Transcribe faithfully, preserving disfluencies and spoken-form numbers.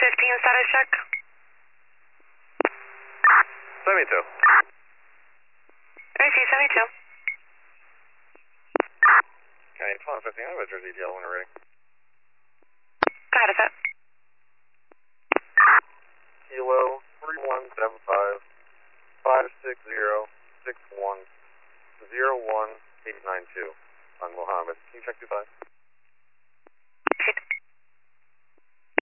fifteen status check. seventy-two. I see seventy-two. Okay, twenty fifteen, I have a Jersey Detail when you're ready. Go ahead, is it? Kilo three one seven five five six zero six one zero one eight nine two on Mohammed. Can you check two five?